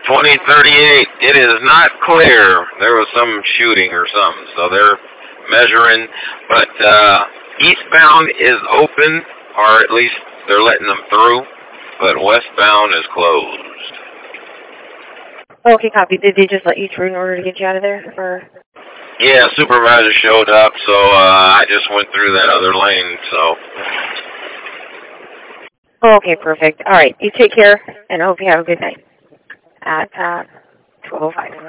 2038. It is not clear. There was some shooting or something, so they're measuring. But eastbound is open, or at least they're letting them through. But westbound is closed. Okay, copy. Did they just let you through in order to get you out of there? Or? Yeah, supervisor showed up, so I just went through that other lane, so. Okay, perfect. All right, you take care, and I hope you have a good night at 12:05.